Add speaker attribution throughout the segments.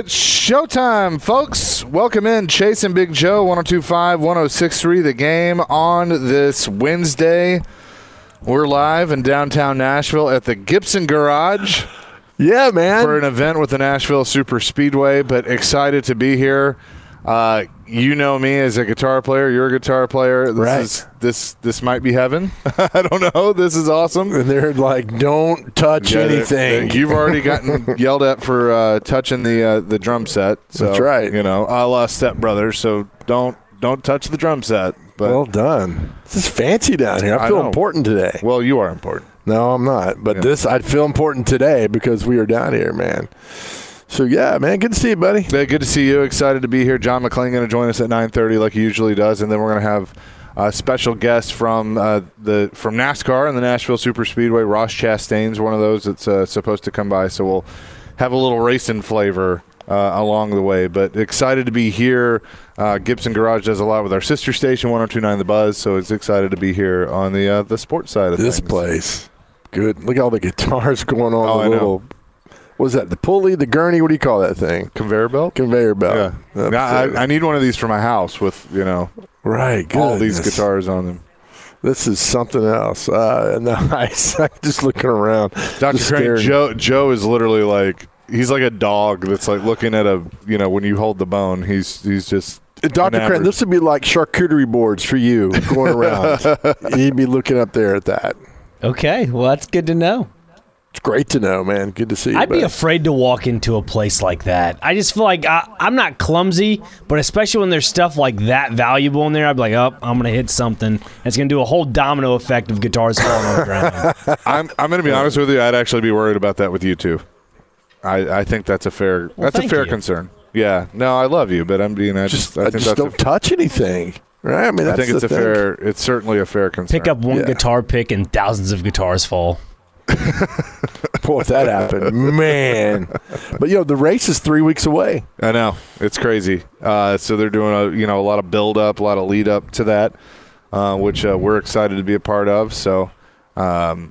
Speaker 1: It's showtime, folks. Welcome in. Chase and Big Joe, 102.5, 106.3, The Game on this Wednesday. We're live in downtown Nashville at the Gibson Garage.
Speaker 2: Yeah, man.
Speaker 1: For an event with the Nashville Super Speedway, but excited to be here. You know me as a guitar player. You're a guitar player. This might be heaven. I don't know. This is awesome.
Speaker 2: And they're like, don't touch anything.
Speaker 1: You've already gotten yelled at for touching the drum set. So,
Speaker 2: that's right.
Speaker 1: You know, a la Step Brothers. So don't touch the drum set. But
Speaker 2: well done. This is fancy down here. I feel important today.
Speaker 1: Well, you are important.
Speaker 2: No, I'm not. But I'd feel important today because we are down here, man. So, yeah, man, good to see you, buddy.
Speaker 1: Yeah, good to see you. Excited to be here. John McClain going to join us at 9:30 like he usually does, and then we're going to have a special guest from NASCAR and the Nashville Super Speedway. Ross Chastain's one of those that's supposed to come by, so we'll have a little racing flavor along the way. But excited to be here. Gibson Garage does a lot with our sister station, 102.9 The Buzz, so it's excited to be here on the sports side of
Speaker 2: this
Speaker 1: things.
Speaker 2: place. Good. Look at all the guitars going on.
Speaker 1: I know.
Speaker 2: What is that? The pulley, the gurney? What do you call that thing?
Speaker 1: Conveyor belt?
Speaker 2: Conveyor belt.
Speaker 1: Yeah. I need one of these for my house with,
Speaker 2: right,
Speaker 1: all these guitars on them.
Speaker 2: This is something else. Nice. I'm just looking around.
Speaker 1: Dr. Crane, Joe is literally like, he's like a dog that's like looking at when you hold the bone, he's just
Speaker 2: Dr. Crane, this would be like charcuterie boards for you going around. You'd be looking up there at that.
Speaker 3: Okay, well, that's good to know.
Speaker 2: It's great to know, man. Good to see you.
Speaker 3: I'd be afraid to walk into a place like that. I just feel like I'm not clumsy, but especially when there's stuff like that valuable in there, I'd be like, oh, I'm going to hit something. It's going to do a whole domino effect of guitars falling on the ground.
Speaker 1: I'm going to be honest with you. I'd actually be worried about that with you, too. I think that's a fair concern. Yeah. No, I love you, but I'm being I just
Speaker 2: don't touch anything. Right? I mean,
Speaker 1: I think it's certainly a fair concern.
Speaker 3: Pick up one guitar pick and thousands of guitars fall.
Speaker 2: Boy, if that happened, man. But the race is 3 weeks away.
Speaker 1: I know, it's crazy. So they're doing a lot of build up, a lot of lead up to that, which we're excited to be a part of. So this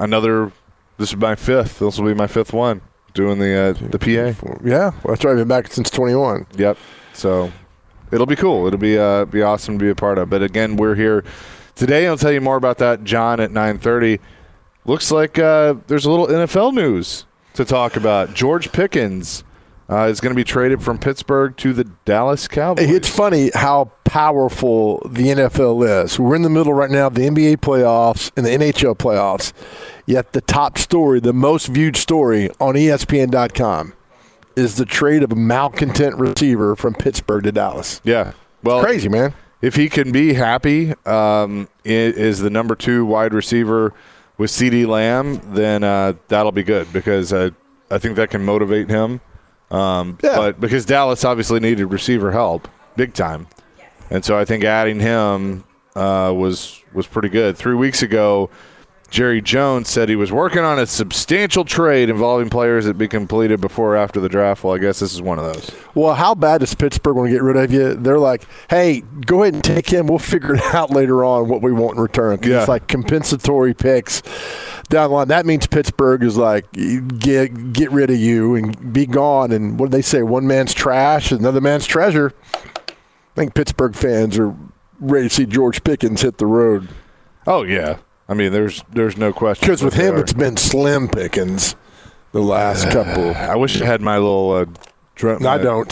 Speaker 1: is my fifth. This will be my fifth one doing the PA.
Speaker 2: Yeah, well, that's right. I've been back since 21.
Speaker 1: Yep. So it'll be cool. It'll be awesome to be a part of. But again, we're here today. I'll tell you more about that, John, at 9:30. Looks like there's a little NFL news to talk about. George Pickens is going to be traded from Pittsburgh to the Dallas Cowboys.
Speaker 2: It's funny how powerful the NFL is. We're in the middle right now of the NBA playoffs and the NHL playoffs, yet the top story, the most viewed story on ESPN.com is the trade of a malcontent receiver from Pittsburgh to Dallas.
Speaker 1: Yeah. Well,
Speaker 2: it's crazy, man.
Speaker 1: If he can be happy, is the number 2 wide receiver with CeeDee Lamb, then that'll be good because I think that can motivate him. But because Dallas obviously needed receiver help big time. And so I think adding him was pretty good. 3 weeks ago, Jerry Jones said he was working on a substantial trade involving players that be completed before or after the draft. Well, I guess this is one of those.
Speaker 2: Well, how bad does Pittsburgh want to get rid of you? They're like, hey, go ahead and take him. We'll figure it out later on what we want in return. It's like compensatory picks down the line. That means Pittsburgh is like, get rid of you and be gone. And what do they say? One man's trash is another man's treasure. I think Pittsburgh fans are ready to see George Pickens hit the road.
Speaker 1: Oh, yeah. I mean, there's no question.
Speaker 2: Because with him, it's been slim pickings the last couple.
Speaker 1: I wish I had my little drum.
Speaker 2: I don't.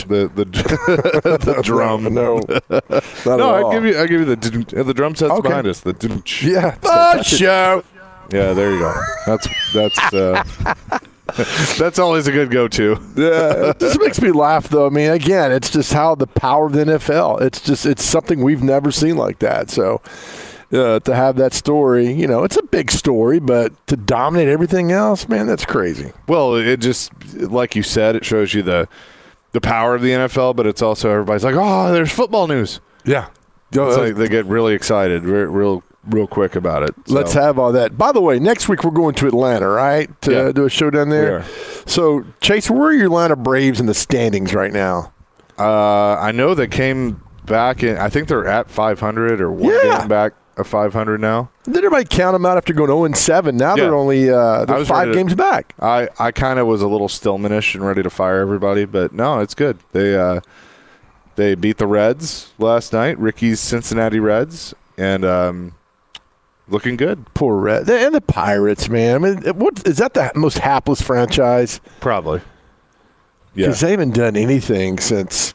Speaker 1: The drum.
Speaker 2: No.
Speaker 1: I give you the drum set's behind us.
Speaker 2: Yeah. Show.
Speaker 1: Yeah, there you go. That's always a good go-to.
Speaker 2: Yeah, it just makes me laugh, though. I mean, again, it's just how the power of the NFL. It's something we've never seen like that. So. To have that story, it's a big story, but to dominate everything else, man, that's crazy.
Speaker 1: Well, it just, like you said, it shows you the power of the NFL, but it's also everybody's like, oh, there's football news.
Speaker 2: Yeah.
Speaker 1: It's like they get really excited real quick about it. So.
Speaker 2: Let's have all that. By the way, next week we're going to Atlanta, right, to do a show down there? So, Chase, where are your Atlanta Braves in the standings right now?
Speaker 1: I know they came back in, I think they're at 500 or one game back. a 500 now.
Speaker 2: Did everybody count them out after going 0-7? Now they're only they're 5 games back.
Speaker 1: I kind of was a little Stillmanish and ready to fire everybody, but no, it's good. They beat the Reds last night, Ricky's Cincinnati Reds, and looking good.
Speaker 2: Poor Reds. And the Pirates, man. I mean, what is that the most hapless franchise?
Speaker 1: Probably. Yeah.
Speaker 2: Because they haven't done anything since,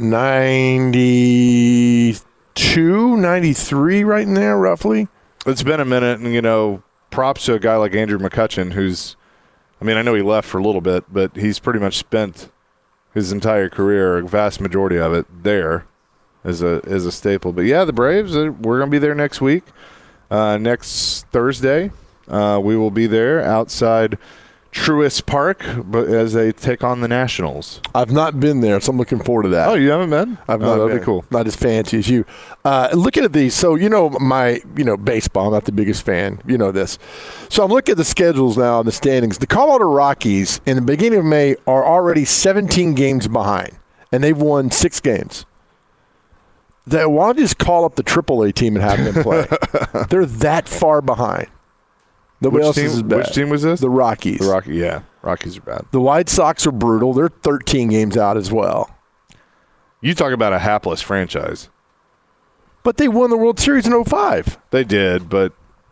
Speaker 2: 92, 93 right in there, roughly?
Speaker 1: It's been a minute, and, props to a guy like Andrew McCutchen, who's, I know he left for a little bit, but he's pretty much spent his entire career, a vast majority of it, there as a staple. But, yeah, the Braves, we're going to be there next week. Next Thursday, we will be there outside Truist Park, but as they take on the Nationals.
Speaker 2: I've not been there, so I'm looking forward to that.
Speaker 1: Oh, you haven't been?
Speaker 2: I've not
Speaker 1: that'd
Speaker 2: been.
Speaker 1: Be cool.
Speaker 2: Not as fancy as you. Looking at these, so my baseball. I'm not the biggest fan. You know this. So I'm looking at the schedules now and the standings. The Colorado Rockies in the beginning of May are already 17 games behind, and they've won 6 games. Why don't you just call up the AAA team and have them play? They're that far behind. Nobody else is bad.
Speaker 1: Which team was this?
Speaker 2: The Rockies.
Speaker 1: Yeah. Rockies are bad.
Speaker 2: The White Sox are brutal. They're 13 games out as well.
Speaker 1: You talk about a hapless franchise.
Speaker 2: But they won the World Series in 2005.
Speaker 1: They did, but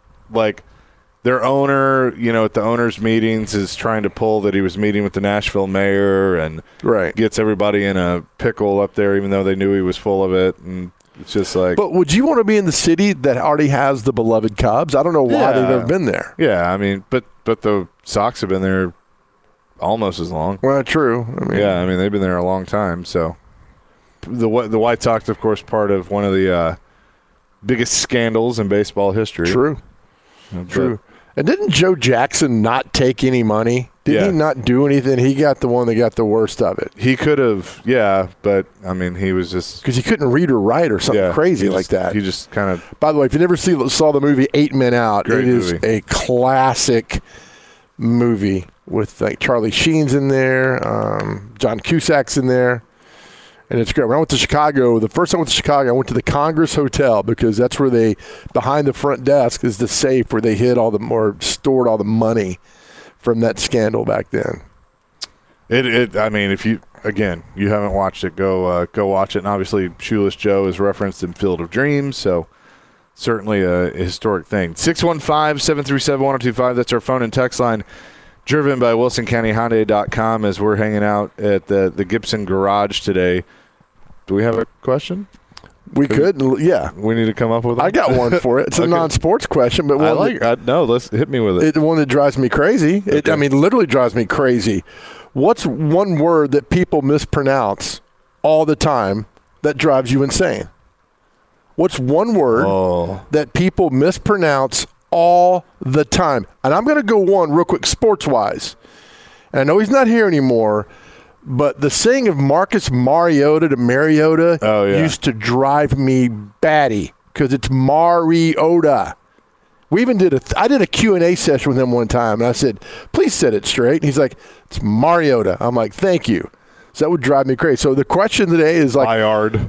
Speaker 1: their owner, at the owners' meetings is trying to pull that he was meeting with the Nashville mayor and gets everybody in a pickle up there, even though they knew he was full of it. And it's just like.
Speaker 2: But would you want to be in the city that already has the beloved Cubs? I don't know why they've never been there.
Speaker 1: Yeah, but the Sox have been there almost as long.
Speaker 2: Well, true.
Speaker 1: They've been there a long time. So the White Sox, of course, part of one of the biggest scandals in baseball history.
Speaker 2: True. And didn't Joe Jackson not take any money? Did he not do anything? He got the one that got the worst of it.
Speaker 1: He could have, but, he was just...
Speaker 2: Because he couldn't read or write or something crazy like that.
Speaker 1: He just kind of...
Speaker 2: By the way, if you never saw the movie 8 Men Out, it is a classic movie with Charlie Sheen's in there, John Cusack's in there. And it's great. When I went to Chicago, the first time I went to Chicago, I went to the Congress Hotel because that's where behind the front desk is the safe where they hid stored all the money from that scandal back then.
Speaker 1: If you haven't watched it, go watch it. And obviously, Shoeless Joe is referenced in Field of Dreams, so certainly a historic thing. 615-737-1025, that's our phone and text line. Driven by WilsonCountyHyundai.com as we're hanging out at the Gibson Garage today. Do we have a question?
Speaker 2: We could, yeah.
Speaker 1: We need to come up with one?
Speaker 2: I got one for it. It's a non-sports question, but
Speaker 1: let's hit me with it.
Speaker 2: It's one that drives me crazy.
Speaker 1: Okay.
Speaker 2: Literally drives me crazy. What's one word that people mispronounce all the time that drives you insane? What's one word that people mispronounce all the time? And I'm going to go one real quick, sports-wise. And I know he's not here anymore, but the saying of Marcus Mariota to Mariota used to drive me batty because it's Mariota. We even I did a Q&A session with him one time, and I said, please set it straight. And he's like, it's Mariota. I'm like, thank you. So that would drive me crazy. So the question today is like...
Speaker 1: Bayard.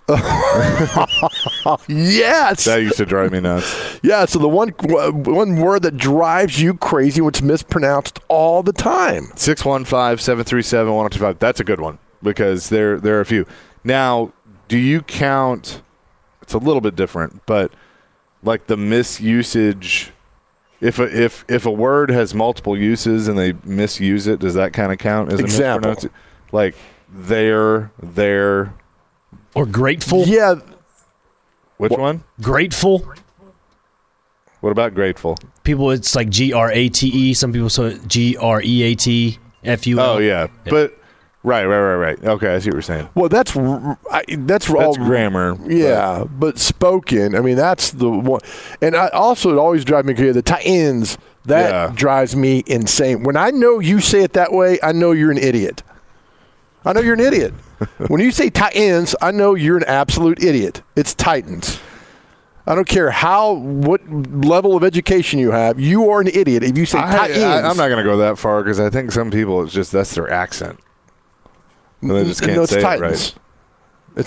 Speaker 2: Yes.
Speaker 1: That used to drive me nuts.
Speaker 2: Yeah, so the one word that drives you crazy, what's mispronounced all the time.
Speaker 1: 615-737-1025. That's a good one because there are a few. Now, do you count, it's a little bit different, but like the misusage, if a word has multiple uses and they misuse it, does that kind of count as a mispronunciation? Like there.
Speaker 3: Or grateful?
Speaker 2: Yeah.
Speaker 1: Which one?
Speaker 3: Grateful.
Speaker 1: What about grateful?
Speaker 3: People, it's like Grate. Some people say Greatful.
Speaker 1: Oh, yeah. But, right. Okay, I see what you're saying.
Speaker 2: Well, that's all
Speaker 1: grammar.
Speaker 2: Yeah, but spoken, that's the one. And it always drives me crazy. The Titans, drives me insane. When I know you say it that way, I know you're an idiot. When you say Titans, I know you're an absolute idiot. It's Titans. I don't care what level of education you have. You are an idiot if you say Titans.
Speaker 1: I'm not going to go that far because I think some people, that's their accent. And they just can't say
Speaker 2: Titans.
Speaker 1: it right.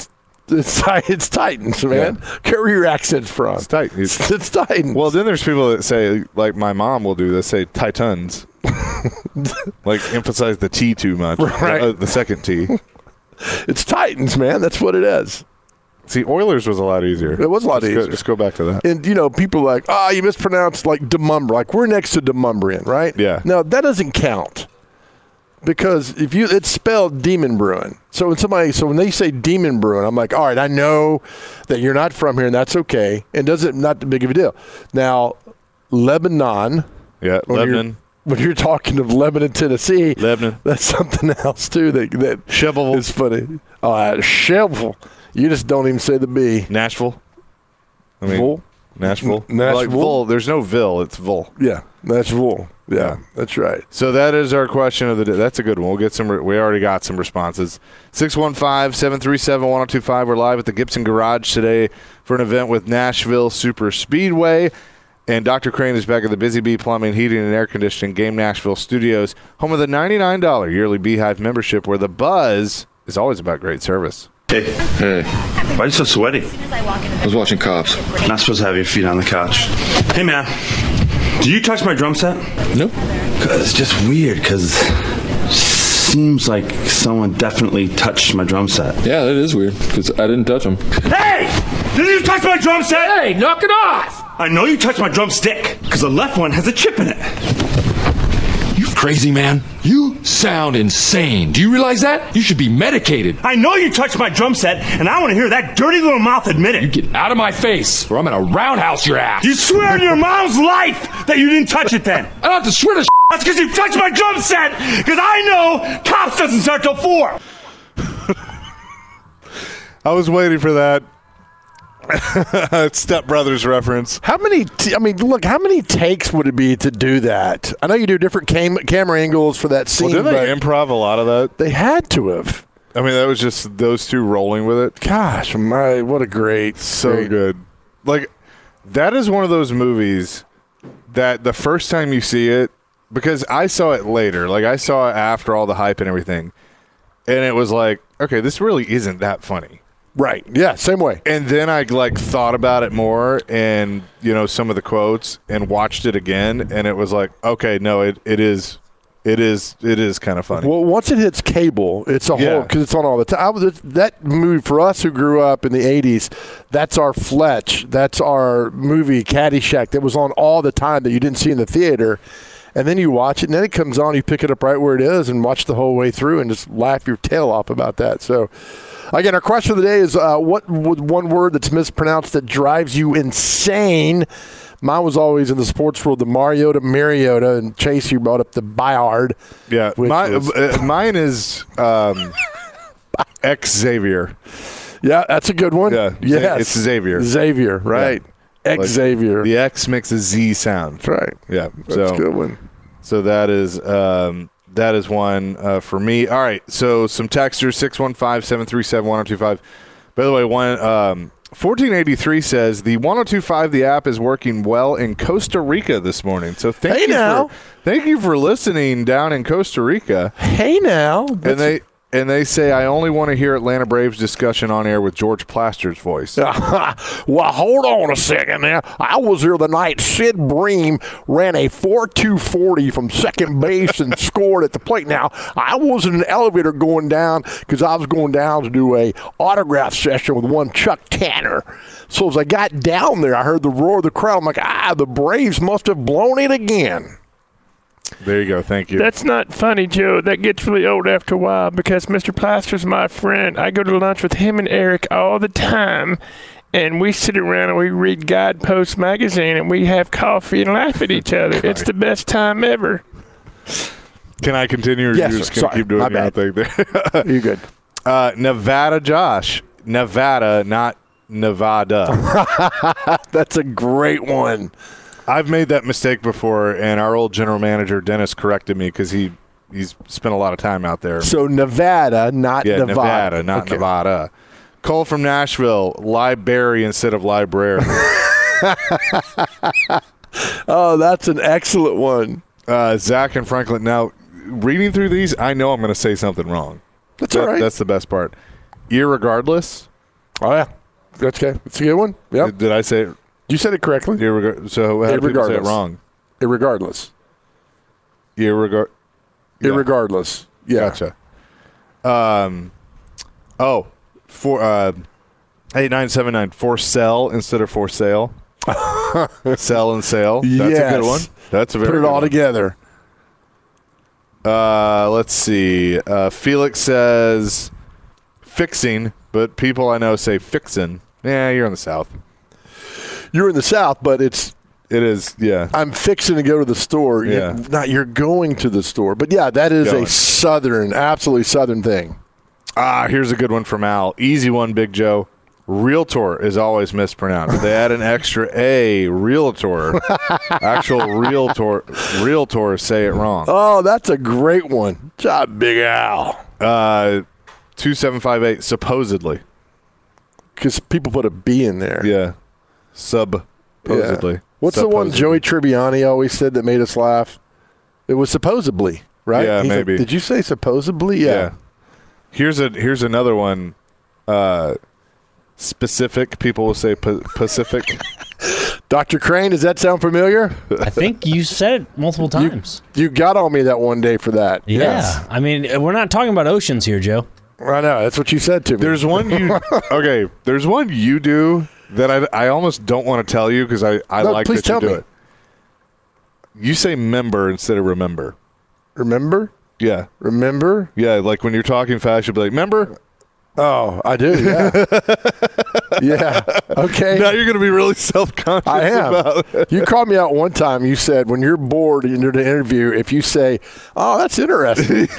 Speaker 2: It's Titans, man. Care where your accent's from.
Speaker 1: It's Titans.
Speaker 2: It's Titans.
Speaker 1: Well, then there's people that say, like my mom will do this, say Titans. Like emphasize the T too much.
Speaker 2: Right.
Speaker 1: The second T.
Speaker 2: It's Titans, man. That's what it is.
Speaker 1: See, Oilers was a lot easier.
Speaker 2: It was a lot easier.
Speaker 1: Just go back to that.
Speaker 2: And, people are like, you mispronounced like Demumber. Like, we're next to Demumbrian, right?
Speaker 1: Yeah.
Speaker 2: No, that doesn't count. Because it's spelled Demon Brewing. So when they say Demon Brewing, I'm like, all right, I know that you're not from here, and that's okay. And not that big of a deal. Now, Lebanon.
Speaker 1: Yeah, Lebanon.
Speaker 2: When you're talking of Lebanon, Tennessee,
Speaker 1: Lebanon.
Speaker 2: That's something else too that
Speaker 1: Shovel
Speaker 2: is funny. Shovel. You just don't even say the B.
Speaker 1: Nashville.
Speaker 2: Vol?
Speaker 1: Nashville.
Speaker 2: Nashville.
Speaker 1: Like Vol. There's no Ville. It's Vol.
Speaker 2: Yeah, Nashville. Yeah, that's right.
Speaker 1: So that is our question of the day. That's a good one. We'll get some. We already got some responses. 615-737-1025. We're live at the Gibson Garage today for an event with Nashville Super Speedway. And Dr. Crane is back at the Busy Bee Plumbing, Heating, and Air Conditioning Game Nashville Studios, home of the $99 yearly Beehive membership, where the buzz is always about great service.
Speaker 4: Hey. Why are you so sweaty?
Speaker 5: I was watching Cops.
Speaker 4: Not supposed to have your feet on the couch. Hey, man. Do you touch my drum set?
Speaker 5: Nope.
Speaker 4: It's just weird, because seems like someone definitely touched my drum set.
Speaker 5: Yeah, that is weird, because I didn't touch them.
Speaker 4: Hey! Did you touch my drum set?
Speaker 6: Hey, knock it off!
Speaker 4: I know you touched my drumstick, because the left one has a chip in it.
Speaker 6: You crazy, man. You sound insane. Do you realize that? You should be medicated.
Speaker 4: I know you touched my drum set, and I want to hear that dirty little mouth admit it.
Speaker 6: You get out of my face, or I'm gonna roundhouse your ass.
Speaker 4: You swear on your mom's life that you didn't touch it then.
Speaker 6: I don't have to swear to
Speaker 4: That's because you touched my drum set, because I know Cops doesn't start till 4.
Speaker 1: I was waiting for that. Step Brothers reference.
Speaker 2: How many takes would it be to do that? I know you do different camera angles for that scene.
Speaker 1: Well, didn't they improv a lot of that?
Speaker 2: They had to have.
Speaker 1: I mean, that was just those two rolling with it.
Speaker 2: Gosh, what a great.
Speaker 1: Good. Like, that is one of those movies that the first time you see it, because I saw it later, like I saw it after all the hype and everything, and it was like, okay, this really isn't that funny.
Speaker 2: Right. Yeah, same way.
Speaker 1: And then I thought about it more and, some of the quotes and watched it again, and it was like, okay, no, it is kind of funny.
Speaker 2: Well, once it hits cable, it's a whole, because it's on all the time. That movie, for us who grew up in the 80s, that's our Fletch. That's our movie Caddyshack that was on all the time that you didn't see in the theater. And then you watch it, and then it comes on, you pick it up right where it is and watch the whole way through and just laugh your tail off about that. So, again, our question of the day is, what one word that's mispronounced that drives you insane? Mine was always in the sports world, the Mariota, and Chase, you brought up the Bayard.
Speaker 1: Yeah, mine is Xavier.
Speaker 2: Yeah, that's a good one.
Speaker 1: Yeah,
Speaker 2: yes.
Speaker 1: It's Xavier.
Speaker 2: Xavier, right. Yeah. Xavier.
Speaker 1: The X makes a Z sound.
Speaker 2: That's right.
Speaker 1: Yeah,
Speaker 2: that's a good one.
Speaker 1: So that is one for me. All right, so some texters, 615-737-1025. By the way, 1483 says the 1025 the app is working well in Costa Rica this morning. So thank you for listening down in Costa Rica.
Speaker 2: Hey now.
Speaker 1: And they say, I only want to hear Atlanta Braves discussion on air with George Plaster's voice.
Speaker 2: Well, hold on a second now. I was here the night Sid Bream ran a 4.2 40 from second base and scored at the plate. Now, I was in an elevator going down because I was going down to do a autograph session with one Chuck Tanner. So as I got down there, I heard the roar of the crowd. I'm like, the Braves must have blown it again.
Speaker 1: There you go. Thank you.
Speaker 7: That's not funny, Joe. That gets really old after a while because Mr. Plaster's my friend. I go to lunch with him and Eric all the time, and we sit around and we read Guidepost magazine, and we have coffee and laugh at each other. It's the best time ever.
Speaker 1: Can I continue, or
Speaker 2: yes,
Speaker 1: you just going to keep doing your own thing there?
Speaker 2: You're good.
Speaker 1: Nevada Josh. Nevada, not Nevada.
Speaker 2: That's a great one.
Speaker 1: I've made that mistake before, and our old general manager, Dennis, corrected me because he's spent a lot of time out there.
Speaker 2: So Nevada, not Nevada.
Speaker 1: Nevada, not Nevada. Cole from Nashville, library instead of library.
Speaker 2: Oh, that's an excellent one.
Speaker 1: Zach and Franklin. Now, reading through these, I know I'm going to say something wrong.
Speaker 2: That's all right.
Speaker 1: That's the best part. Irregardless.
Speaker 2: Oh, yeah. That's okay. It's a good one. Yep.
Speaker 1: Did I say it?
Speaker 2: You said it correctly.
Speaker 1: So how do people say it wrong?
Speaker 2: Irregardless. Irregardless. Yeah.
Speaker 1: Gotcha. For 8979 for sell instead of for sale. Sell and sale. That's a good one. That's a very
Speaker 2: Put it
Speaker 1: good
Speaker 2: all
Speaker 1: one.
Speaker 2: together.
Speaker 1: Let's see. Felix says fixing, but people I know say fixin'. Yeah, you're in the South.
Speaker 2: You're in the South, but it
Speaker 1: is, yeah.
Speaker 2: I'm fixing to go to the store.
Speaker 1: Yeah.
Speaker 2: You're going to the store. But, yeah, that is
Speaker 1: Going.
Speaker 2: a Southern, absolutely Southern thing.
Speaker 1: Here's a good one from Al. Easy one, Big Joe. Realtor is always mispronounced. They add an extra A, realtor. Actual realtors say it wrong.
Speaker 2: Oh, that's a great one. Good job, Big Al.
Speaker 1: 2758, supposedly.
Speaker 2: Because people put a B in there.
Speaker 1: Yeah. Supposedly.
Speaker 2: Yeah. What's the one Joey Tribbiani always said that made us laugh? It was supposedly, right?
Speaker 1: Yeah,
Speaker 2: He's
Speaker 1: maybe.
Speaker 2: Like, did you say supposedly? Yeah.
Speaker 1: Here's another one. Specific. People will say Pacific.
Speaker 2: Dr. Crane, does that sound familiar?
Speaker 3: I think you said it multiple times.
Speaker 2: You got on me that one day for that.
Speaker 3: Yeah.
Speaker 2: Yes.
Speaker 3: I mean, we're not talking about oceans here, Joe.
Speaker 2: I know. That's what you said to me.
Speaker 1: There's one There's one you do that I almost don't want to tell you because I like
Speaker 2: please
Speaker 1: that you
Speaker 2: tell
Speaker 1: do
Speaker 2: me.
Speaker 1: it. You say member instead of remember.
Speaker 2: Remember?
Speaker 1: Yeah.
Speaker 2: Remember?
Speaker 1: Yeah, like when you're talking fast, you'll be like, member?
Speaker 2: Oh, I do, yeah. Yeah. Okay.
Speaker 1: Now you're going to be really self-conscious
Speaker 2: I am.
Speaker 1: about it.
Speaker 2: You called me out one time. You said when you're bored and you're doing an interview, if you say, "Oh, that's interesting,"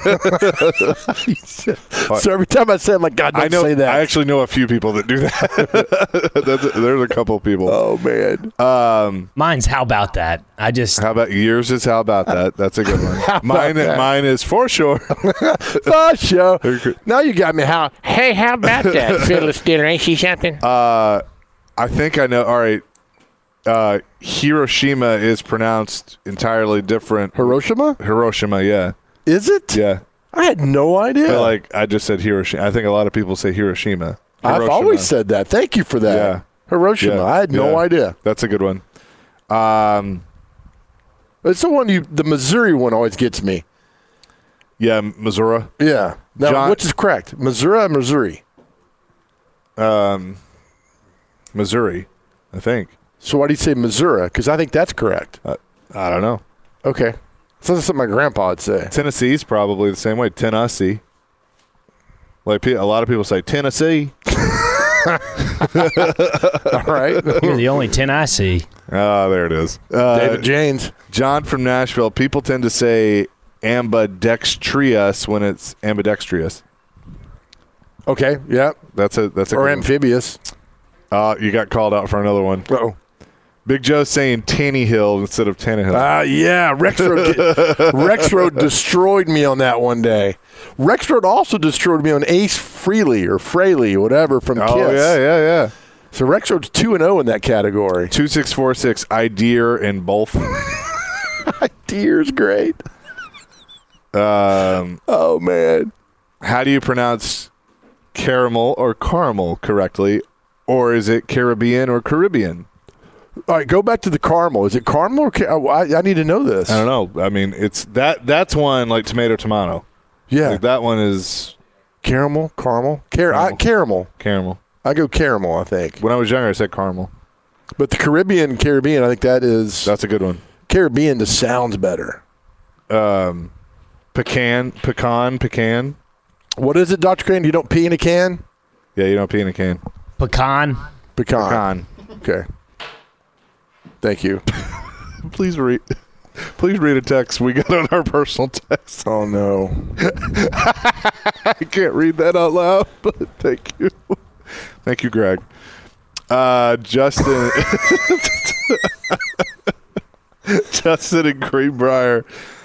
Speaker 2: so every time I say, "I'm like, God, don't say that."
Speaker 1: I actually know a few people that do that. There's a couple people.
Speaker 2: Oh man.
Speaker 3: Mine's how about that?
Speaker 1: How about yours? Is how about that? That's a good one. Mine is for sure.
Speaker 2: For sure. Now you got me.
Speaker 7: Hey, how about that, Phyllis Diller? Ain't she something?
Speaker 1: I think I know. All right. Hiroshima is pronounced entirely different. Hiroshima, yeah.
Speaker 2: Is it?
Speaker 1: Yeah.
Speaker 2: I had no idea.
Speaker 1: But I just said Hiroshima. I think a lot of people say Hiroshima.
Speaker 2: I've always said that. Thank you for that.
Speaker 1: Yeah.
Speaker 2: Hiroshima.
Speaker 1: Yeah.
Speaker 2: I had no idea.
Speaker 1: That's a good one.
Speaker 2: It's the one the Missouri one always gets me.
Speaker 1: Yeah, Missouri.
Speaker 2: Yeah. Now, which is correct? Missouri or Missouri?
Speaker 1: Missouri, I think.
Speaker 2: So why do you say Missouri? Because I think that's correct.
Speaker 1: I don't know.
Speaker 2: Okay. So that's something my grandpa would say.
Speaker 1: Tennessee's probably the same way. Tennessee. Like a lot of people say Tennessee.
Speaker 2: All right.
Speaker 3: You're the only 10 I see.
Speaker 1: Oh, there it is.
Speaker 2: David James.
Speaker 1: John from Nashville. People tend to say ambidextrous when it's ambidextrous.
Speaker 2: Okay. Yeah.
Speaker 1: That's a
Speaker 2: or
Speaker 1: good one.
Speaker 2: amphibious.
Speaker 1: You got called out for another one.
Speaker 2: Uh-oh.
Speaker 1: Big Joe's saying Tannehill instead of Tannehill.
Speaker 2: Yeah. Rexroad destroyed me on that one day. Rexroad also destroyed me on Ace Frehley or Fraley, whatever, from Kiss.
Speaker 1: Oh, yeah.
Speaker 2: So Rexroad's 2-0 in that category.
Speaker 1: 2646, Ideer in both.
Speaker 2: Ideer's great. Oh, man.
Speaker 1: How do you pronounce caramel or caramel correctly? Or is it Caribbean or Caribbean?
Speaker 2: All right, go back to the caramel. Is it caramel or I need to know this.
Speaker 1: I don't know. I mean, it's that's one like tomato.
Speaker 2: Yeah.
Speaker 1: Like that one is
Speaker 2: caramel. Caramel.
Speaker 1: Caramel.
Speaker 2: I go caramel, I think.
Speaker 1: When I was younger, I said caramel.
Speaker 2: But the Caribbean, I think
Speaker 1: that's a good one.
Speaker 2: Caribbean just sounds better.
Speaker 1: Pecan.
Speaker 2: What is it, Dr. Crane? You don't pee in a can?
Speaker 1: Yeah, you don't pee in a can.
Speaker 3: Pecan.
Speaker 2: Okay. Thank you.
Speaker 1: Please read a text we got on our personal text.
Speaker 2: Oh, no.
Speaker 1: I can't read that out loud, but thank you. Thank you, Greg. Justin in Greenbrier.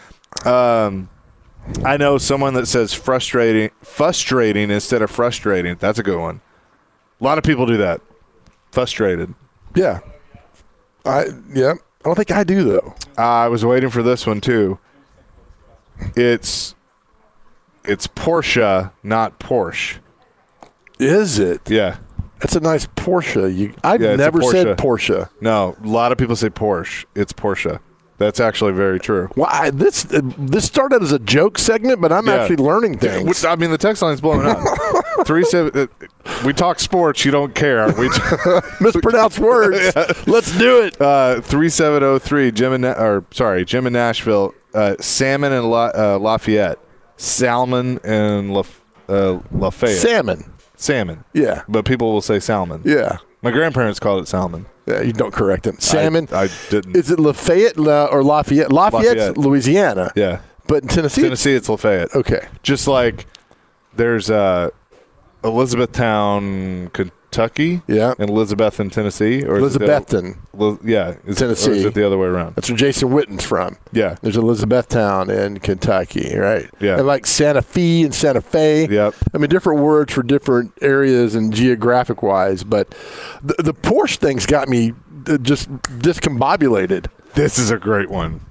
Speaker 1: I know someone that says frustrating instead of frustrating. That's a good one. A lot of people do that. Frustrated.
Speaker 2: Yeah. I don't think I do, though.
Speaker 1: I was waiting for this one, too. It's Porsche, not Porsche.
Speaker 2: Is it?
Speaker 1: Yeah.
Speaker 2: That's a nice Porsche. I've
Speaker 1: Yeah, it's a
Speaker 2: never said
Speaker 1: Porsche.
Speaker 2: Porsche.
Speaker 1: No, a lot of people say Porsche. It's Porsche. That's actually very true.
Speaker 2: Well, this started as a joke segment, but I'm actually learning things.
Speaker 1: I mean, the text line's blowing up. 37. We talk sports. You don't care. We
Speaker 2: mispronounced words. Yeah. Let's do it.
Speaker 1: 3703. Jim in Nashville. Salmon and Lafayette. Salmon and Lafayette. Salmon.
Speaker 2: Yeah.
Speaker 1: But people will say salmon.
Speaker 2: Yeah.
Speaker 1: My grandparents called it salmon.
Speaker 2: Yeah, you don't correct them. Salmon.
Speaker 1: I didn't.
Speaker 2: Is it Lafayette or Lafayette? Lafayette's Louisiana.
Speaker 1: Yeah.
Speaker 2: But in Tennessee?
Speaker 1: It's Lafayette.
Speaker 2: Okay.
Speaker 1: Just like there's Elizabethtown, Kentucky.
Speaker 2: Yeah.
Speaker 1: And Elizabethton, Tennessee. Or
Speaker 2: Elizabethton.
Speaker 1: Tennessee. Or is it the other way around?
Speaker 2: That's where Jason Witten's from.
Speaker 1: Yeah.
Speaker 2: There's Elizabethtown in Kentucky, right?
Speaker 1: Yeah.
Speaker 2: And like Santa Fe and Santa Fe.
Speaker 1: Yep.
Speaker 2: I mean, different words for different areas and geographic-wise. But the Porsche thing's got me just discombobulated.
Speaker 1: This is a great one.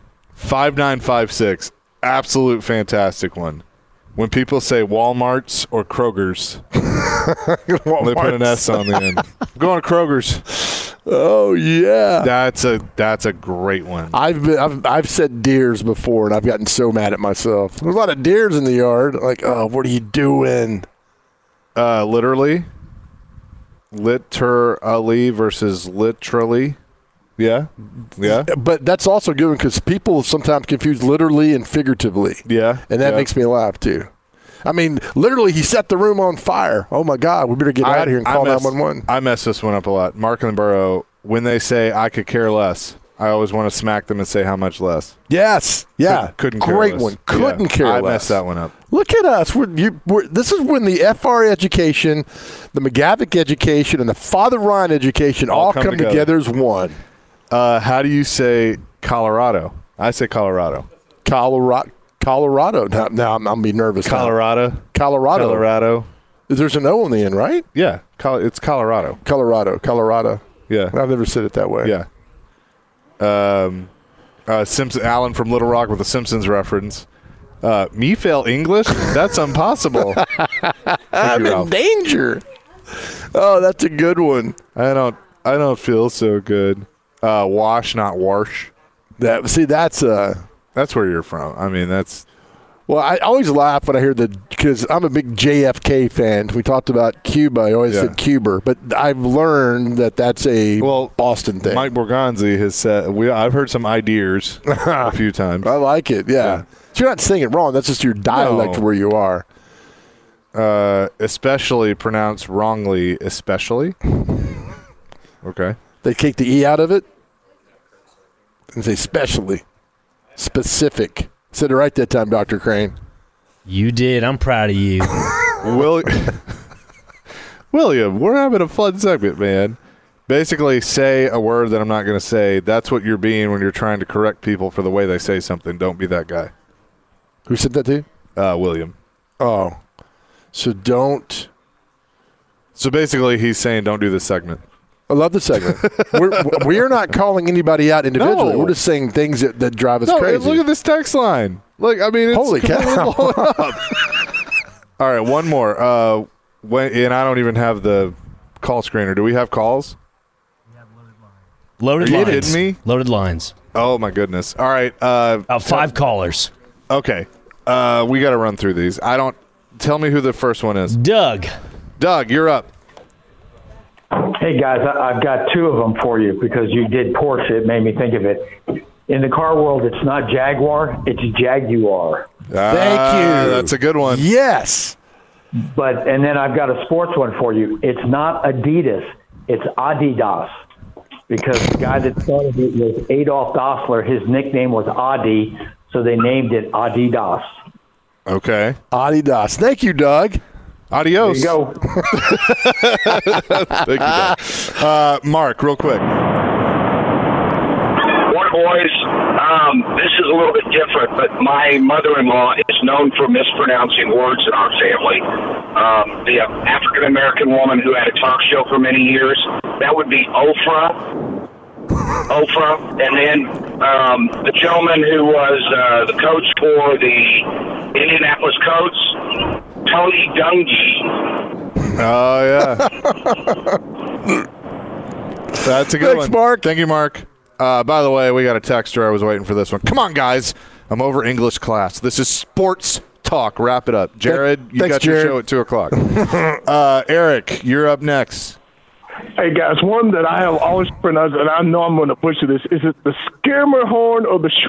Speaker 1: 5956. Absolute fantastic one. When people say Walmart's or Kroger's, they put an S on the end. I'm going to Kroger's.
Speaker 2: Oh yeah,
Speaker 1: that's a great one.
Speaker 2: I've said Deers before, and I've gotten so mad at myself. There's a lot of deers in the yard. Like, oh, what are you doing?
Speaker 1: Literally versus literally. Yeah.
Speaker 2: But that's also good because people sometimes confuse literally and figuratively.
Speaker 1: Yeah.
Speaker 2: And that makes me laugh, too. I mean, literally, he set the room on fire. Oh, my God. We better get out of here and call 911.
Speaker 1: I mess this one up a lot. Mark and the Borough, when they say, I could care less, I always want to smack them and say how much less.
Speaker 2: Yes. Yeah.
Speaker 1: Couldn't care
Speaker 2: Great
Speaker 1: less.
Speaker 2: one. Couldn't care less.
Speaker 1: I messed that one up.
Speaker 2: Look at us. This is when the FR education, the McGavick education, and the Father Ryan education all come together as one.
Speaker 1: How do you say Colorado? I say Colorado.
Speaker 2: Colorado. Now I'm going to be nervous.
Speaker 1: Colorado.
Speaker 2: There's an O on the end, right?
Speaker 1: Yeah. It's Colorado.
Speaker 2: Colorado.
Speaker 1: Yeah.
Speaker 2: I've never said it that way.
Speaker 1: Yeah. Alan from Little Rock with a Simpsons reference. Me fail English? That's impossible.
Speaker 2: I'm in danger. Oh, that's a good one.
Speaker 1: I don't feel so good. Wash, not wash.
Speaker 2: That's
Speaker 1: where you're from. I mean, that's.
Speaker 2: Well, I always laugh when I hear because I'm a big JFK fan. We talked about Cuba. I always said Cuba, but I've learned that that's a Boston thing.
Speaker 1: Mike Borgonzi has said, I've heard some ideas a few times.
Speaker 2: I like it, yeah. So you're not saying it wrong. That's just your dialect where you are.
Speaker 1: Especially pronounced wrongly, especially. Okay.
Speaker 2: They take the E out of it and say specially. Specific. Said it right that time, Dr. Crane.
Speaker 3: You did. I'm proud of you.
Speaker 1: William, we're having a fun segment, man. Basically, say a word that I'm not going to say. That's what you're being when you're trying to correct people for the way they say something. Don't be that guy.
Speaker 2: Who said that to you?
Speaker 1: William.
Speaker 2: Oh. So don't.
Speaker 1: So basically, he's saying don't do this segment.
Speaker 2: I love the segment. We're not calling anybody out individually.
Speaker 1: No.
Speaker 2: We're just saying things that drive us crazy.
Speaker 1: Look at this text line. Look, I mean, it's
Speaker 2: holy cow.
Speaker 1: blowing up. All right, one more. And I don't even have the call screener. Do we have calls?
Speaker 3: Loaded lines.
Speaker 1: Are you kidding me?
Speaker 3: Loaded lines.
Speaker 1: Oh, my goodness. All right.
Speaker 3: 5 callers.
Speaker 1: Okay. We got to run through these. Tell me who the first one is.
Speaker 3: Doug,
Speaker 1: you're up.
Speaker 8: Hey, guys, I've got 2 of them for you because you did Porsche. It made me think of it. In the car world, it's not Jaguar, it's Jaguar.
Speaker 2: Thank you.
Speaker 1: That's a good one.
Speaker 2: Yes.
Speaker 8: And then I've got a sports one for you. It's not Adidas, it's Adidas. Because the guy that started it was Adolf Dassler. His nickname was Adi, so they named it Adidas.
Speaker 1: Okay.
Speaker 2: Adidas. Thank you, Doug.
Speaker 1: Adios.
Speaker 8: There you go.
Speaker 1: Thank you, Doug. Mark, real quick.
Speaker 9: Morning, boys. This is a little bit different, but my mother-in-law is known for mispronouncing words in our family. The African-American woman who had a talk show for many years, that would be Oprah. And then the gentleman who was the coach for the Indianapolis Colts, Tony Dungy.
Speaker 1: Oh, yeah. That's a good
Speaker 2: Thanks,
Speaker 1: one.
Speaker 2: Mark.
Speaker 1: Thank you, Mark. By the way, we got a texter. I was waiting for this one. Come on, guys. I'm over English class. This is sports talk. Wrap it up. Jared, you got your show at 2 o'clock. Eric, you're up next.
Speaker 10: Hey, guys, one that I have always pronounced, and I know I'm going to butcher this, is it the Skirmerhorn or the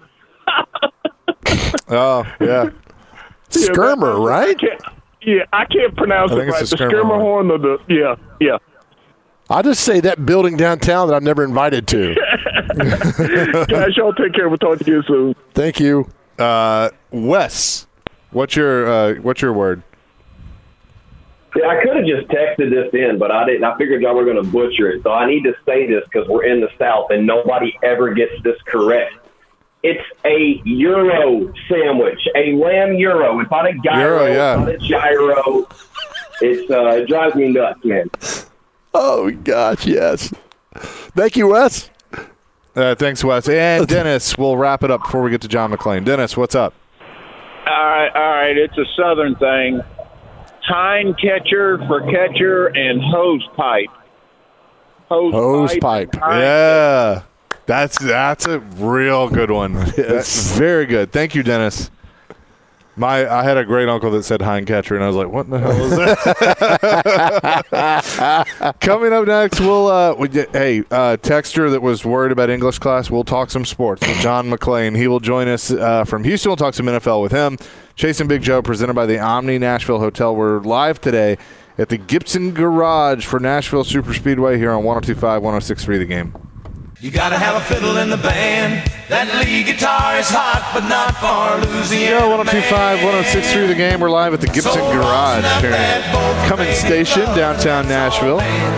Speaker 1: Oh, yeah.
Speaker 2: Skirmer, right?
Speaker 10: I can't pronounce it right. The Skirmerhorn or the, yeah.
Speaker 2: I'll just say that building downtown that I'm never invited to.
Speaker 10: Guys, y'all take care. We'll talk to you soon.
Speaker 2: Thank you.
Speaker 1: Wes, what's your word?
Speaker 11: Yeah, I could have just texted this in, but I didn't. I figured y'all were going to butcher it. So I need to say this because we're in the South and nobody ever gets this correct. It's a Euro sandwich, a lamb Euro. It's not a gyro. It's not a gyro. It drives me nuts, man.
Speaker 2: Oh, gosh, yes. Thank you, Wes.
Speaker 1: Thanks, Wes. And Dennis, we'll wrap it up before we get to John McClain. Dennis, what's up?
Speaker 12: All right. It's a Southern thing. Hind catcher for catcher and hose pipe.
Speaker 2: Hose pipe.
Speaker 1: Yeah. That's a real good one. That's very good. Thank you, Dennis. I had a great uncle that said hind catcher, and I was like, what in the hell is that? Coming up next, texter that was worried about English class, we'll talk some sports with John McClain. He will join us from Houston. We'll talk some NFL with him. Chasing Big Joe, presented by the Omni Nashville Hotel. We're live today at the Gibson Garage for Nashville Super Speedway here on 102.5, 106.3 The Game.
Speaker 13: You gotta have a fiddle in the band. That lead guitar is hot, but not for Louisiana.
Speaker 1: 102.5, 106.3 The Game. We're live at the Gibson Garage here in Cummins Station, downtown Nashville.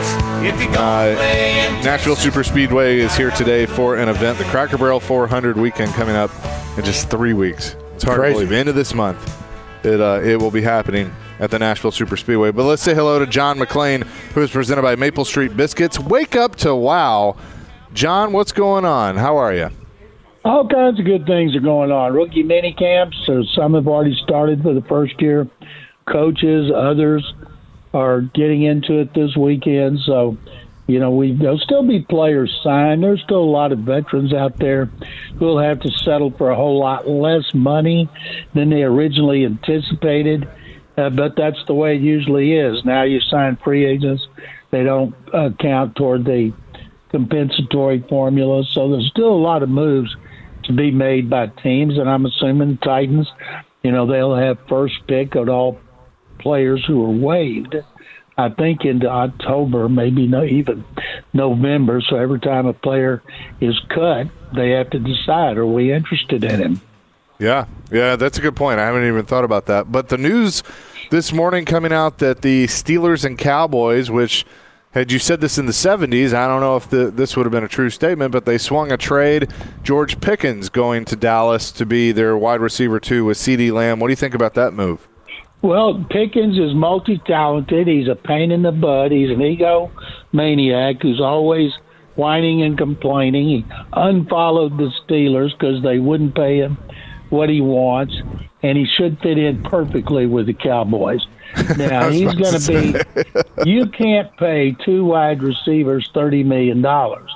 Speaker 1: Nashville Super Speedway is here today for an event, the Cracker Barrel 400 weekend coming up in just 3 weeks. It's hard to believe. End of this month, it will be happening at the Nashville Super Speedway. But let's say hello to John McClain, who is presented by Maple Street Biscuits. Wake up to wow. John, what's going on? How are you?
Speaker 14: All kinds of good things are going on. Rookie mini camps, so some have already started for the first year. Coaches, others are getting into it this weekend. So, there'll still be players signed. There's still a lot of veterans out there who will have to settle for a whole lot less money than they originally anticipated. But that's the way it usually is. Now you sign free agents. They don't count toward the compensatory formula. So there's still a lot of moves to be made by teams, and I'm assuming the Titans, they'll have first pick of all players who are waived, I think, into October, maybe even November. So every time a player is cut, they have to decide, are we interested in him?
Speaker 1: Yeah, that's a good point. I haven't even thought about that. But the news this morning coming out that the Steelers and Cowboys, which – had you said this in the 70s, I don't know if this would have been a true statement, but they swung a trade. George Pickens going to Dallas to be their wide receiver 2 with CeeDee Lamb. What do you think about that move?
Speaker 14: Well, Pickens is multi-talented. He's a pain in the butt. He's an egomaniac who's always whining and complaining. He unfollowed the Steelers because they wouldn't pay him what he wants, and he should fit in perfectly with the Cowboys. Now, he's going to be – you can't pay 2 wide receivers $30 million,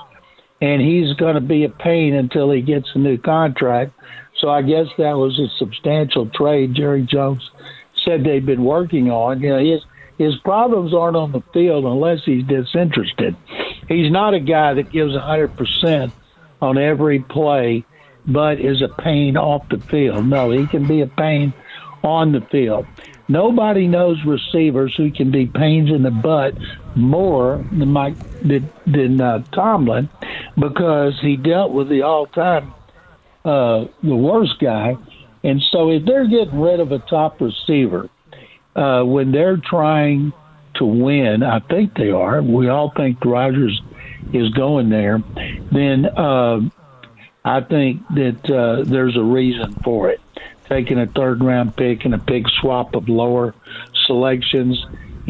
Speaker 14: and he's going to be a pain until he gets a new contract. So I guess that was a substantial trade Jerry Jones said they've been working on. His problems aren't on the field unless he's disinterested. He's not a guy that gives 100% on every play but is a pain off the field. No, he can be a pain on the field. Nobody knows receivers who can be pains in the butt more than Tomlin, because he dealt with the all-time the worst guy. And so if they're getting rid of a top receiver when they're trying to win, I think they are. We all think Rodgers is going there. Then I think that there's a reason for it. Taking a third-round pick and a big swap of lower selections,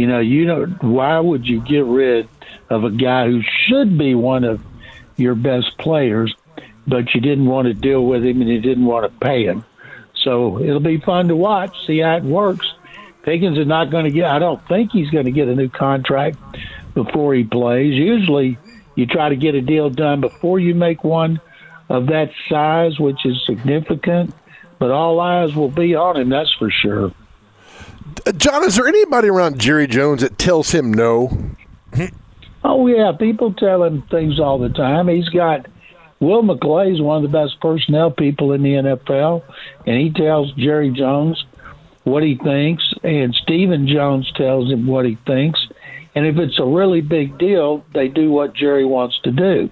Speaker 14: why would you get rid of a guy who should be one of your best players, but you didn't want to deal with him and you didn't want to pay him? So it'll be fun to watch, see how it works, Pickens is not going to get. I don't think he's going to get a new contract before he plays. Usually, you try to get a deal done before you make one of that size, which is significant. But all eyes will be on him, that's for sure.
Speaker 2: John, is there anybody around Jerry Jones that tells him no?
Speaker 14: Oh, yeah. People tell him things all the time. He's got Will McClay is one of the best personnel people in the NFL, and he tells Jerry Jones what he thinks, and Stephen Jones tells him what he thinks. And if it's a really big deal, they do what Jerry wants to do.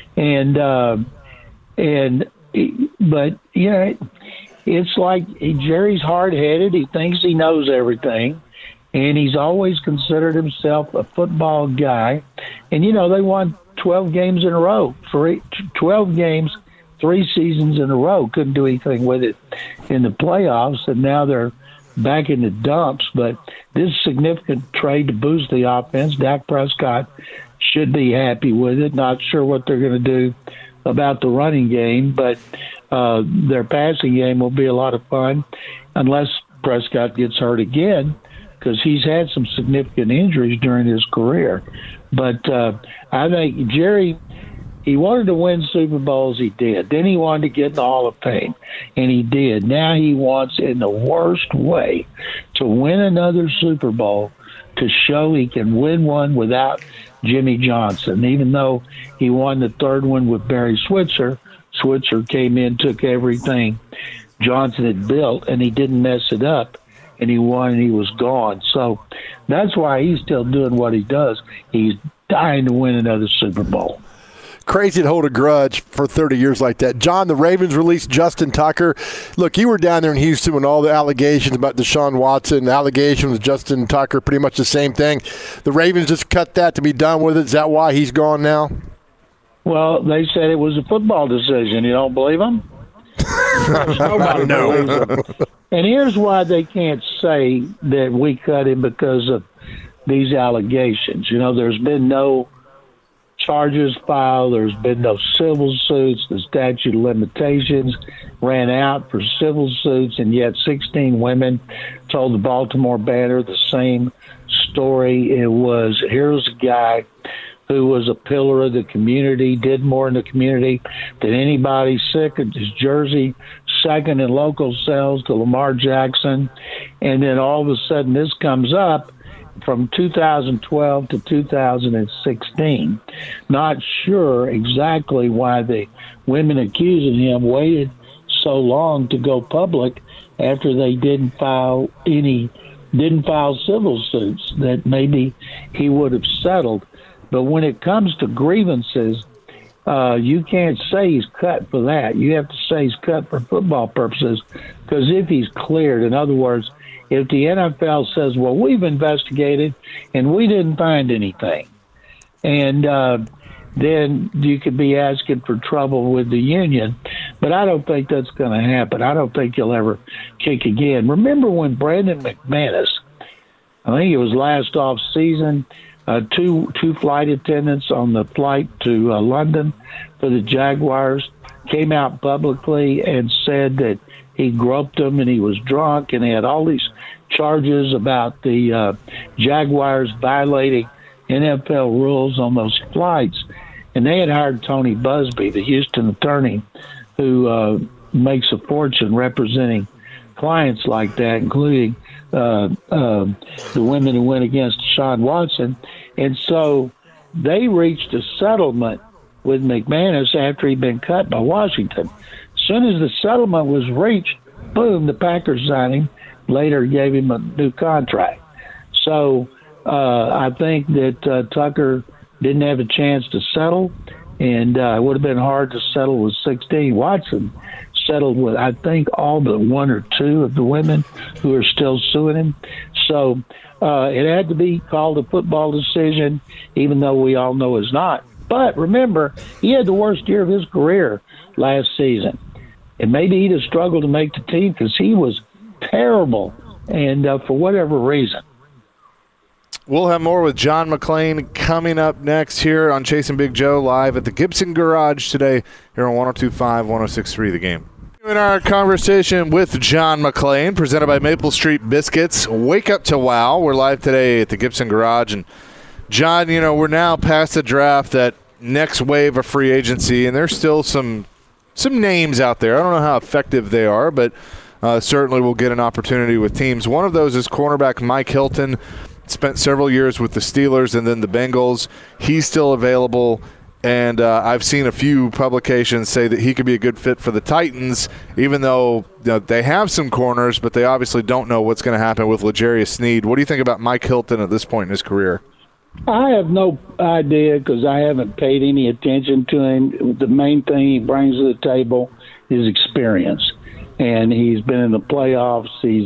Speaker 14: But, you know, it's like Jerry's hard-headed. He thinks he knows everything, and he's always considered himself a football guy. And, you know, they won 12 games in a row. 12 games, 3 seasons in a row. Couldn't do anything with it in the playoffs, and now they're back in the dumps. But this is a significant trade to boost the offense. Dak Prescott should be happy with it. Not sure what they're going to do about the running game, but their passing game will be a lot of fun unless Prescott gets hurt again, because he's had some significant injuries during his career. But I think Jerry, he wanted to win Super Bowls, he did. Then he wanted to get in the Hall of Fame, and he did. Now he wants, in the worst way, to win another Super Bowl to show he can win one without Jimmy Johnson. Even though he won the third one with Barry Switzer, Switzer came in, took everything Johnson had built, and he didn't mess it up, and he won, and he was gone. So that's why he's still doing what he does. He's dying to win another Super Bowl.
Speaker 2: Crazy to hold a grudge for 30 years like that. John, the Ravens released Justin Tucker. Look, you were down there in Houston when all the allegations about Deshaun Watson, the allegations with Justin Tucker, pretty much the same thing. The Ravens just cut that to be done with it. Is that why he's gone now?
Speaker 14: Well, they said it was a football decision. You don't believe them? Nobody believes them. And here's why they can't say that we cut him because of these allegations. You know, there's been no charges filed. There's been no civil suits. The statute of limitations ran out for civil suits, and yet 16 women told the Baltimore Banner the same story. It was, here's a guy who was a pillar of the community, did more in the community than anybody, sick of his jersey, second in local sales to Lamar Jackson. And then all of a sudden this comes up from 2012 to 2016. Not sure exactly why the women accusing him waited so long to go public after they didn't file civil suits that maybe he would have settled. But when it comes to grievances, you can't say he's cut for that. You have to say he's cut for football purposes, because if he's cleared, in other words, if the NFL says, well, we've investigated and we didn't find anything, and then you could be asking for trouble with the union. But I don't think that's going to happen. I don't think he'll ever kick again. Remember when Brandon McManus, I think it was last off season, two flight attendants on the flight to London for the Jaguars came out publicly and said that he groped them and he was drunk, and they had all these charges about the Jaguars violating NFL rules on those flights. And they had hired Tony Busby, the Houston attorney, who makes a fortune representing clients like that, including the women who went against Deshaun Watson. And so they reached a settlement with McManus after he'd been cut by Washington. As soon as the settlement was reached, boom, the Packers signed him, later gave him a new contract. So I think that Tucker didn't have a chance to settle, and it would have been hard to settle with 16. Watson settled with, I think, all but 1 or 2 of the women who are still suing him. So it had to be called a football decision, even though we all know it's not. But remember, he had the worst year of his career last season. And maybe he'd have struggled to make the team because he was terrible, and for whatever reason.
Speaker 1: We'll have more with John McClain coming up next here on Chasing Big Joe live at the Gibson Garage today here on 102.5, 106.3 The Game. In our conversation with John McClain, presented by Maple Street Biscuits, Wake Up to Wow. We're live today at the Gibson Garage. And, John, we're now past the draft, that next wave of free agency, and there's still some names out there. I don't know how effective they are, but certainly we'll get an opportunity with teams. One of those is cornerback Mike Hilton. Spent several years with the Steelers and then the Bengals. He's still available. And I've seen a few publications say that he could be a good fit for the Titans, even though they have some corners, but they obviously don't know what's going to happen with L'Jarius Sneed. What do you think about Mike Hilton at this point in his career?
Speaker 14: I have no idea because I haven't paid any attention to him. The main thing he brings to the table is experience, and he's been in the playoffs.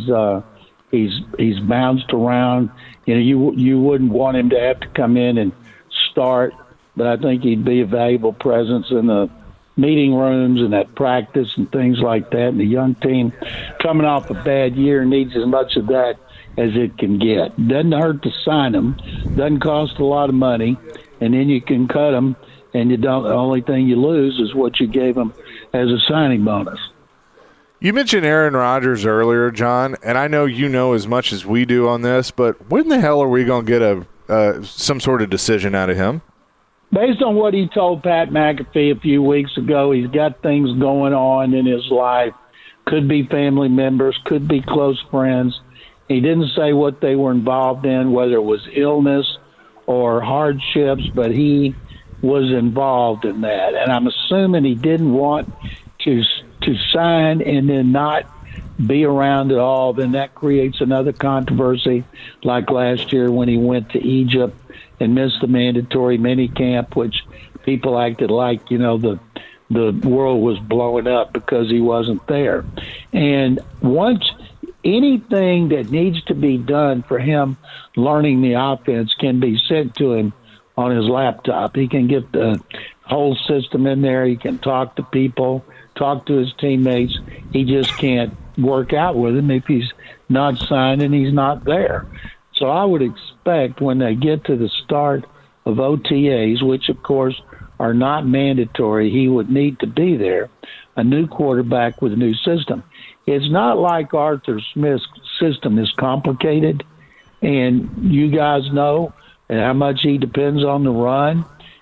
Speaker 14: He's bounced around. You wouldn't want him to have to come in and start. But I think he'd be a valuable presence in the meeting rooms and at practice and things like that. And the young team coming off a bad year needs as much of that as it can get. Doesn't hurt to sign him. Doesn't cost a lot of money. And then you can cut him, and the only thing you lose is what you gave him as a signing bonus.
Speaker 1: You mentioned Aaron Rodgers earlier, John, and I know you know as much as we do on this, but when the hell are we going to get some sort of decision out of him?
Speaker 14: Based on what he told Pat McAfee a few weeks ago, he's got things going on in his life. Could be family members, could be close friends. He didn't say what they were involved in, whether it was illness or hardships, but he was involved in that. And I'm assuming he didn't want to sign and then not be around at all. Then that creates another controversy, like last year when he went to Egypt and missed the mandatory mini camp, which people acted like, the world was blowing up because he wasn't there. And once anything that needs to be done for him learning the offense can be sent to him on his laptop. He can get the whole system in there. He can talk to people, talk to his teammates. He just can't work out with him if he's not signed and he's not there. So I would expect when they get to the start of OTAs, which of course are not mandatory, he would need to be there, a new quarterback with a new system. It's not like Arthur Smith's system is complicated, and you guys know how much he depends on the run,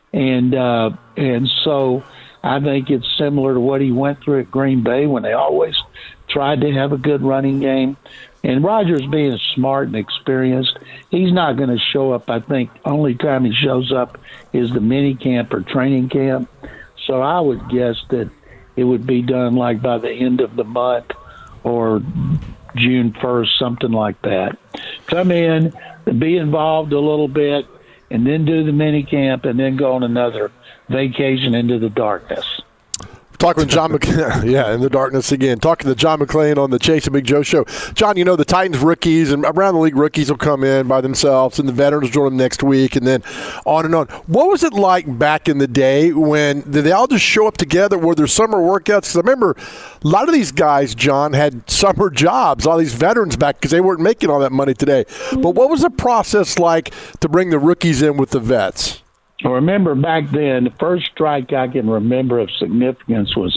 Speaker 14: and so I think it's similar to what he went through at Green Bay when they always tried to have a good running game. And Rodgers, being smart and experienced, he's not going to show up. I think only time he shows up is the mini camp or training camp. So I would guess that it would be done like by the end of the month or June 1st, something like that. Come in, be involved a little bit, and then do the mini camp, and then go on another vacation into the darkness.
Speaker 2: Talking with John McClain, in the darkness again. Talking to John McClain on the Chase and Big Joe show. John, the Titans rookies and around the league rookies will come in by themselves, and the veterans join them next week, and then on and on. What was it like back in the day when did they all just show up together? Were there summer workouts? Because I remember a lot of these guys, John, had summer jobs. All these veterans back because they weren't making all that money today. But what was the process like to bring the rookies in with the vets?
Speaker 14: I remember back then, the first strike I can remember of significance was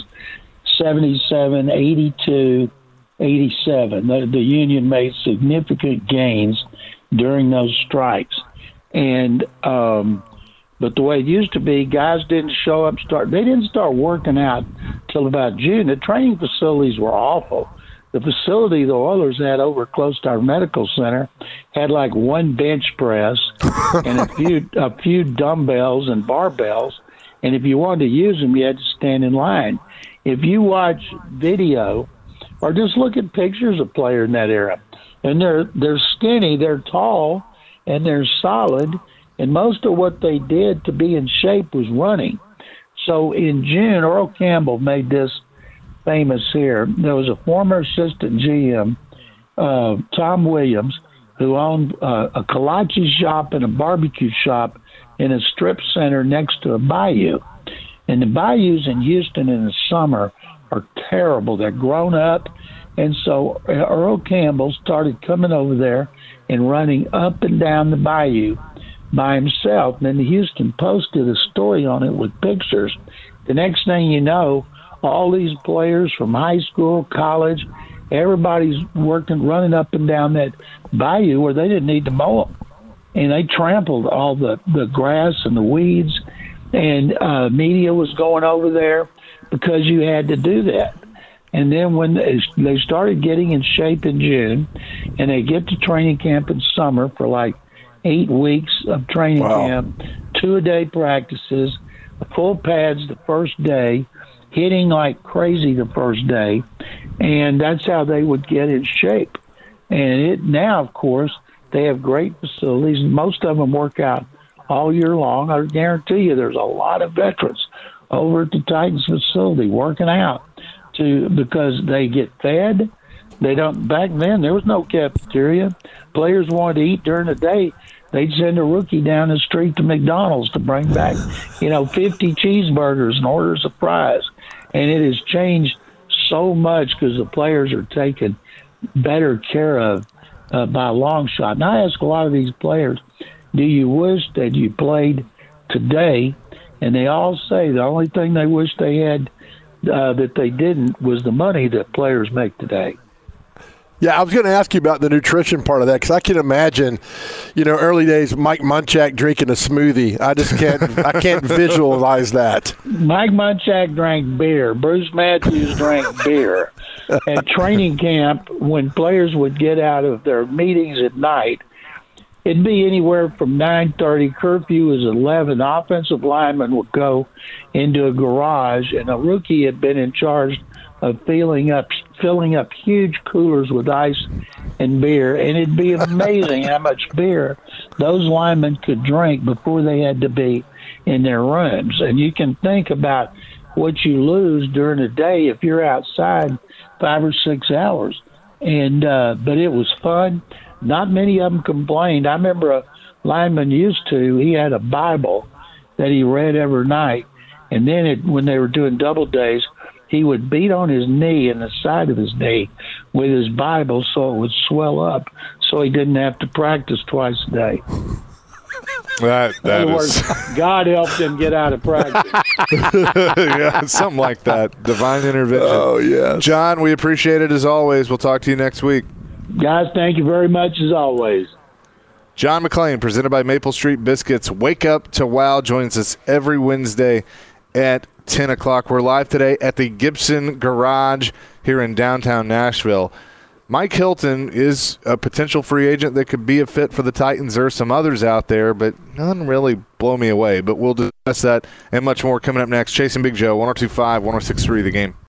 Speaker 14: 77, 82, 87. The Union made significant gains during those strikes. And but the way it used to be, guys didn't show up, they didn't start working out till about June. The training facilities were awful. The facility the Oilers had over close to our medical center had like one bench press and a few dumbbells and barbells. And if you wanted to use them, you had to stand in line. If you watch video or just look at pictures of players in that era, and they're skinny, they're tall, and they're solid, and most of what they did to be in shape was running. So in June, Earl Campbell made this famous here. There was a former assistant GM, Tom Williams, who owned a kolache shop and a barbecue shop in a strip center next to a bayou. And the bayous in Houston in the summer are terrible. They're grown up. And so Earl Campbell started coming over there and running up and down the bayou by himself. And then the Houston Post did a story on it with pictures. The next thing you know, all these players from high school, college, everybody's running up and down that bayou where they didn't need to mow them. And they trampled all the grass and the weeds. And media was going over there because you had to do that. And then when they started getting in shape in June, and they get to training camp in summer for like 8 weeks of training camp, 2-a-day practices, full pads the first day, hitting like crazy the first day, and that's how they would get in shape. And now, of course, they have great facilities. Most of them work out all year long. I guarantee you there's a lot of veterans over at the Titans facility working out because they get fed. They don't. Back then, there was no cafeteria. Players wanted to eat during the day. They'd send a rookie down the street to McDonald's to bring back, 50 cheeseburgers and orders of fries. And it has changed so much because the players are taken better care of by a long shot. And I ask a lot of these players, do you wish that you played today? And they all say the only thing they wish they had that they didn't was the money that players make today.
Speaker 2: Yeah, I was going to ask you about the nutrition part of that because I can imagine, early days Mike Munchak drinking a smoothie. I just can't visualize that.
Speaker 14: Mike Munchak drank beer. Bruce Matthews drank beer. At training camp, when players would get out of their meetings at night, it'd be anywhere from 9:30. Curfew was 11. Offensive linemen would go into a garage, and a rookie had been in charge of filling up huge coolers with ice and beer, and it'd be amazing how much beer those linemen could drink before they had to be in their rooms. And you can think about what you lose during the day if you're outside 5 or 6 hours. And but it was fun. Not many of them complained. I remember a lineman he had a Bible that he read every night, and then when they were doing double days, he would beat on his knee and the side of his knee with his Bible so it would swell up so he didn't have to practice twice a day. In other words, God helped him get out of practice.
Speaker 1: Yeah, something like that. Divine intervention.
Speaker 2: Oh, yeah.
Speaker 1: John, we appreciate it as always. We'll talk to you next week.
Speaker 14: Guys, thank you very much as always.
Speaker 1: John McClain, presented by Maple Street Biscuits. Wake Up to Wow joins us every Wednesday at 10 o'clock. We're live today at the Gibson Garage here in downtown Nashville. Mike Hilton is a potential free agent that could be a fit for the Titans. There are some others out there, but none really blow me away. But we'll discuss that and much more coming up next. Chasing Big Joe, 102.5, 106.3 The Game.